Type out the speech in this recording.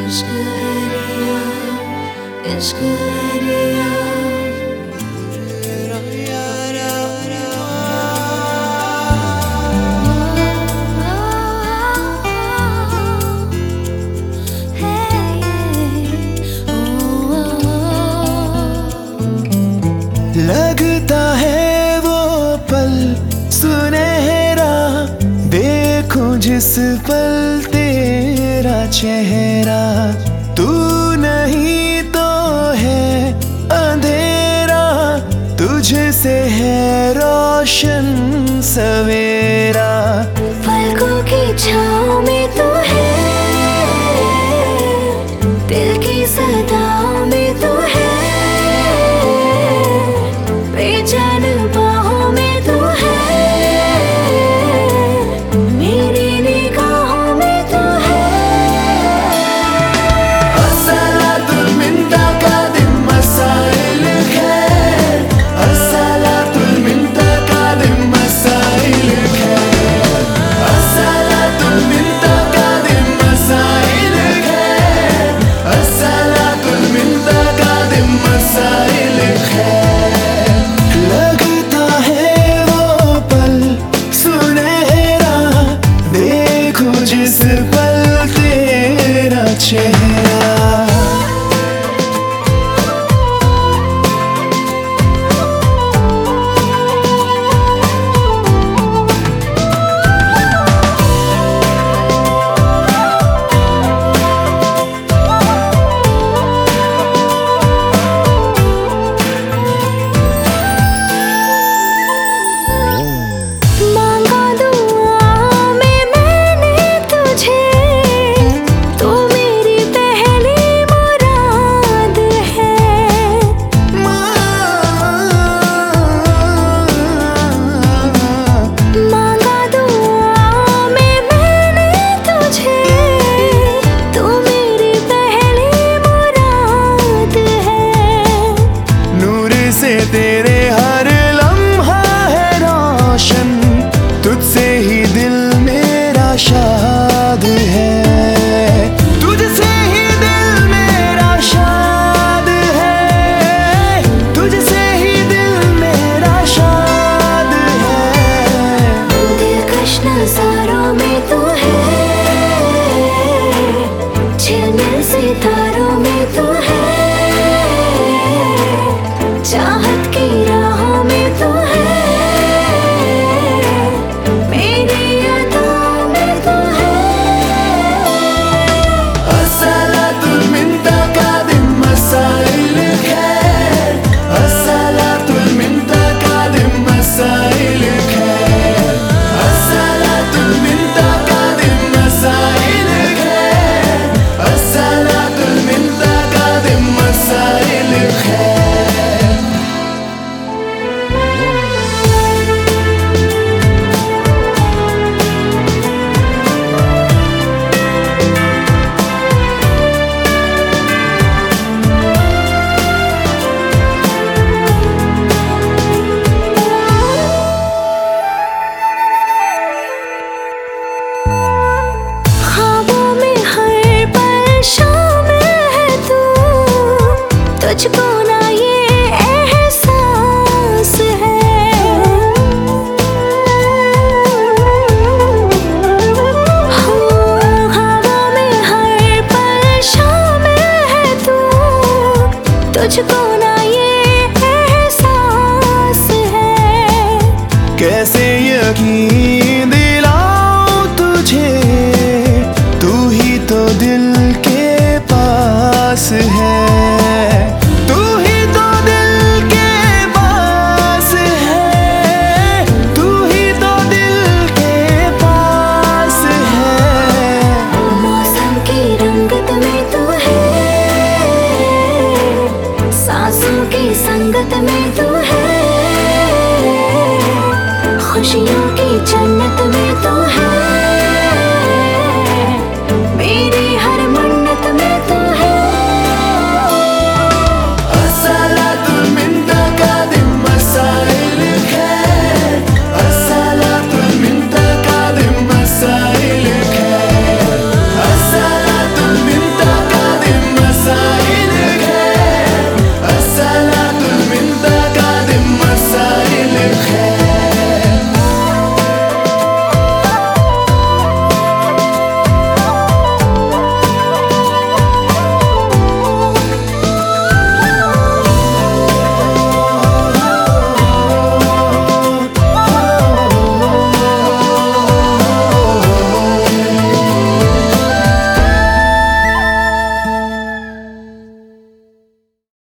इश्क है इश्क है लगता है वो पल सुनहरा, देखूं जिस पल तेरा चेहरा। तू नहीं तो है अंधेरा, तुझसे है रोशन सवेरा। पलकों की छाँव में तू है, दिल की सदाओं में तू है, बेचैन बाहों में तू है, मेरी निगाहों में तू है। अस्सलातुल मिन तकादिम मसाइल खैर, अस्सलातुल मिन तकादिम मसाइल खैर, अस्सलातुल मिन तकादिम मसाइल खैर, अस्सलातुल मिन तकादिम मसाइल खैर। लगता है वो पल सुनहरा, देखो जिस पल तेरा चेहरा। तेरे हर लम्हा है रोशन, तुझसे ही दिल मेरा शाद है, तुझसे ही दिल मेरा शाद है, तुझसे ही दिल मेरा शाद है। दिलकश नज़ारों में तू है, झिलमिल सितारों में तू है, चाहत की राहों में तू है, मेरी अदाओं में तू है। अस्सलातुल मिन तकादिम मसाइल खैर, अस्सलातुल मिन तकादिम मसाइल खैर, अस्सलातुल मिन तकादिम मसाइल खैर, अस्सलातुल मिन तकादिम मसाइल खैर। तुझको ना ये एहसास है, हवा में हर पल शामिल है तू, तुझको ना ये एहसास है। कैसे यकीन दिलाऊं तुझे, तू ही तो दिल के पास है, तू ही तो दिल के पास है, तू ही तो दिल के पास है। मौसम की रंगत में तू है, सांसों की संगत में तू है, खुशियों